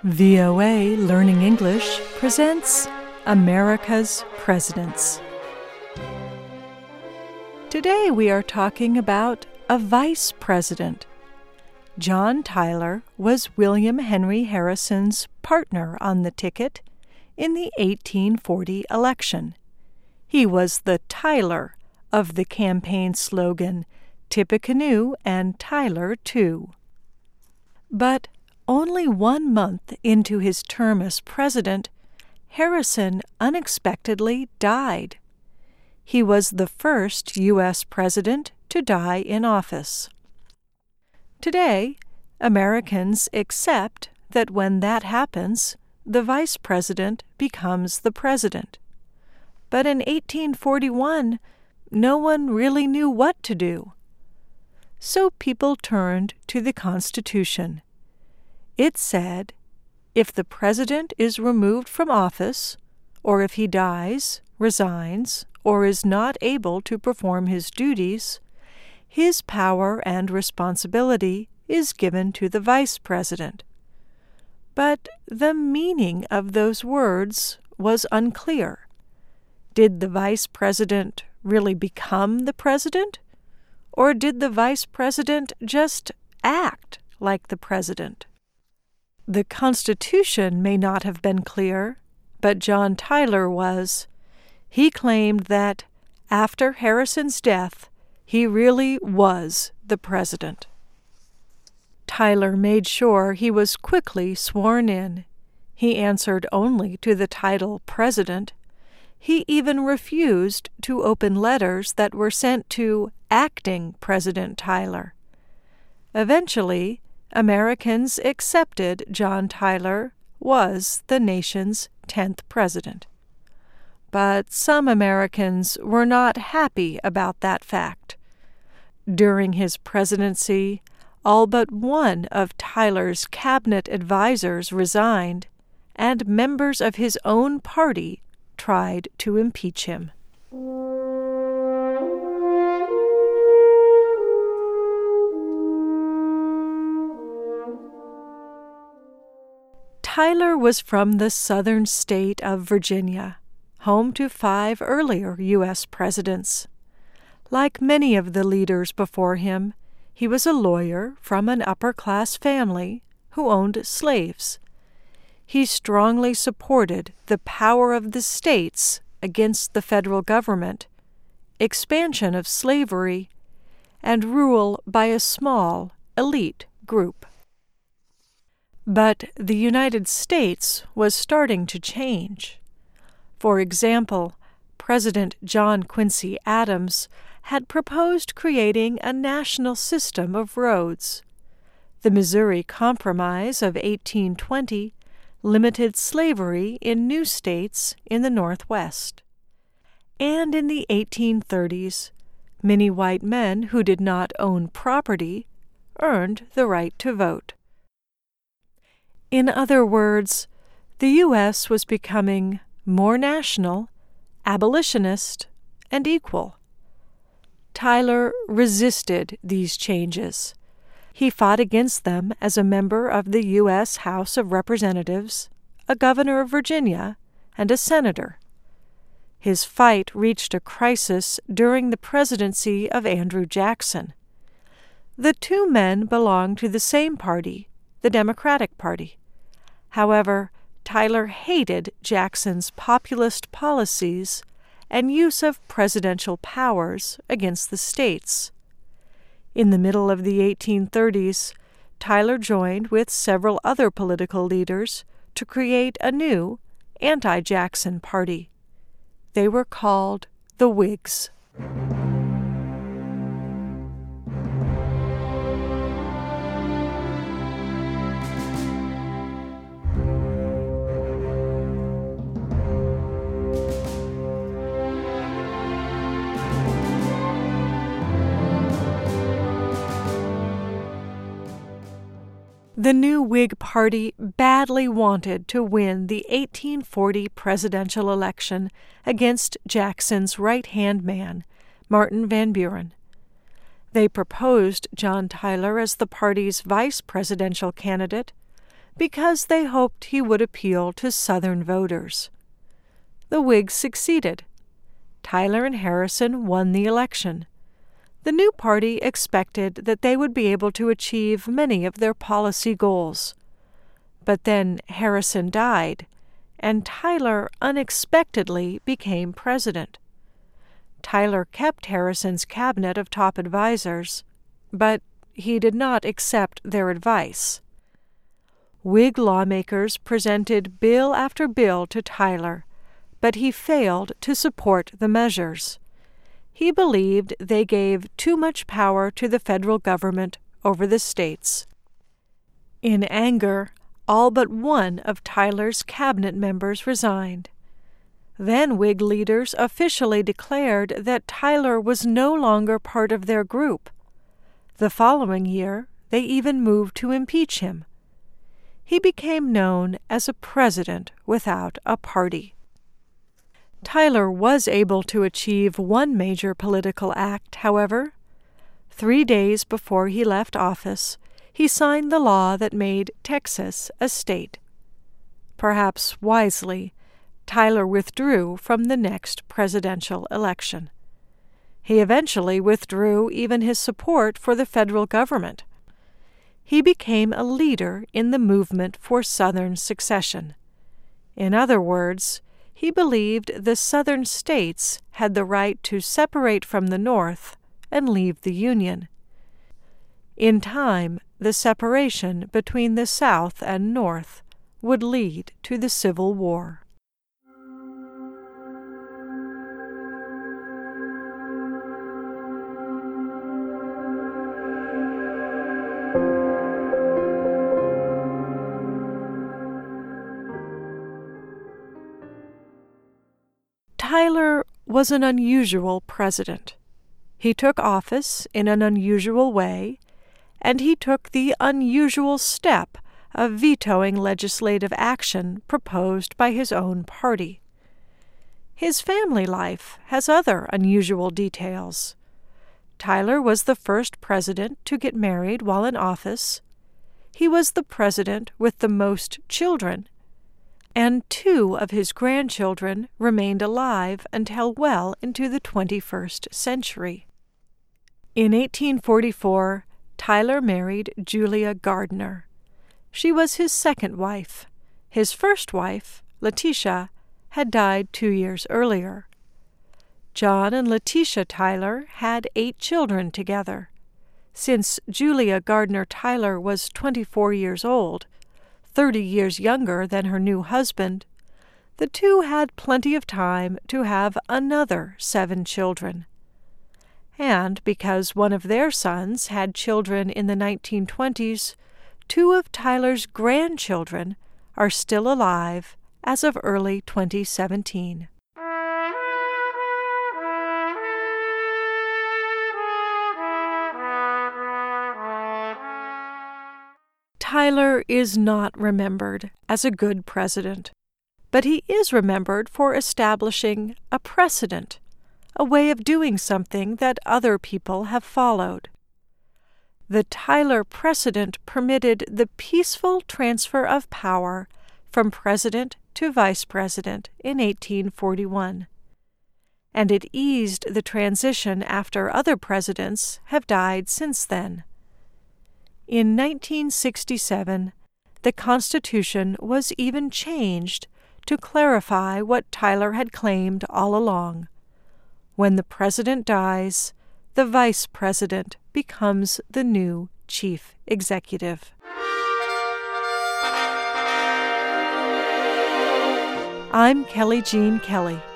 VOA Learning English presents America's Presidents. Today we are talking about a vice president. John Tyler was William Henry Harrison's partner on the ticket in the 1840 election. He was the Tyler of the campaign slogan, Tippecanoe and Tyler too. But only 1 month into his term as president, Harrison unexpectedly died. He was the first U.S. president to die in office. Today, Americans accept that when that happens, the vice president becomes the president. But in 1841, no one really knew what to do. So people turned to the Constitution. It said, if the president is removed from office, or if he dies, resigns, or is not able to perform his duties, his power and responsibility is given to the vice president. But the meaning of those words was unclear. Did the vice president really become the president? Or did the vice president just act like the president? The Constitution may not have been clear, but John Tyler was. He claimed that, after Harrison's death, he really was the president. Tyler made sure he was quickly sworn in. He answered only to the title president. He even refused to open letters that were sent to acting President Tyler. Eventually, Americans accepted John Tyler was the nation's 10th president. But some Americans were not happy about that fact. During his presidency, all but one of Tyler's cabinet advisors resigned, and members of his own party tried to impeach him. Tyler was from the southern state of Virginia, home to 5 earlier U.S. presidents. Like many of the leaders before him, he was a lawyer from an upper-class family who owned slaves. He strongly supported the power of the states against the federal government, expansion of slavery, and rule by a small, elite group. But the United States was starting to change. For example, President John Quincy Adams had proposed creating a national system of roads. The Missouri Compromise of 1820 limited slavery in new states in the Northwest. And in the 1830s, many white men who did not own property earned the right to vote. In other words, the U.S. was becoming more national, abolitionist, and equal. Tyler resisted these changes. He fought against them as a member of the U.S. House of Representatives, a governor of Virginia, and a senator. His fight reached a crisis during the presidency of Andrew Jackson. The two men belonged to the same party, the Democratic Party. However, Tyler hated Jackson's populist policies and use of presidential powers against the states. In the middle of the 1830s, Tyler joined with several other political leaders to create a new, anti-Jackson party. They were called the Whigs. The new Whig Party badly wanted to win the 1840 presidential election against Jackson's right-hand man, Martin Van Buren. They proposed John Tyler as the party's vice presidential candidate, because they hoped he would appeal to Southern voters. The Whigs succeeded. Tyler and Harrison won the election. The new party expected that they would be able to achieve many of their policy goals. But then Harrison died, and Tyler unexpectedly became president. Tyler kept Harrison's cabinet of top advisors, but he did not accept their advice. Whig lawmakers presented bill after bill to Tyler, but he failed to support the measures. He believed they gave too much power to the federal government over the states. In anger, all but one of Tyler's cabinet members resigned. Then Whig leaders officially declared that Tyler was no longer part of their group. The following year, they even moved to impeach him. He became known as a president without a party. Tyler was able to achieve one major political act, however. 3 days before he left office, he signed the law that made Texas a state. Perhaps wisely, Tyler withdrew from the next presidential election. He eventually withdrew even his support for the federal government. He became a leader in the movement for Southern secession. In other words, he believed the Southern states had the right to separate from the North and leave the Union. In time, the separation between the South and North would lead to the Civil War. Tyler was an unusual president. He took office in an unusual way, and he took the unusual step of vetoing legislative action proposed by his own party. His family life has other unusual details. Tyler was the first president to get married while in office. He was the president with the most children, and 2 of his grandchildren remained alive until well into the 21st century. In 1844, Tyler married Julia Gardner. She was his second wife. His first wife, Letitia, had died 2 years earlier. John and Letitia Tyler had 8 children together. Since Julia Gardner Tyler was 24 years old, 30 years younger than her new husband, the two had plenty of time to have another 7 children. And because one of their sons had children in the 1920s, 2 of Tyler's grandchildren are still alive as of early 2017. Tyler is not remembered as a good president, but he is remembered for establishing a precedent, a way of doing something that other people have followed. The Tyler precedent permitted the peaceful transfer of power from president to vice president in 1841, and it eased the transition after other presidents have died since then. In 1967, the Constitution was even changed to clarify what Tyler had claimed all along. When the president dies, the vice president becomes the new chief executive. I'm Kelly Jean Kelly.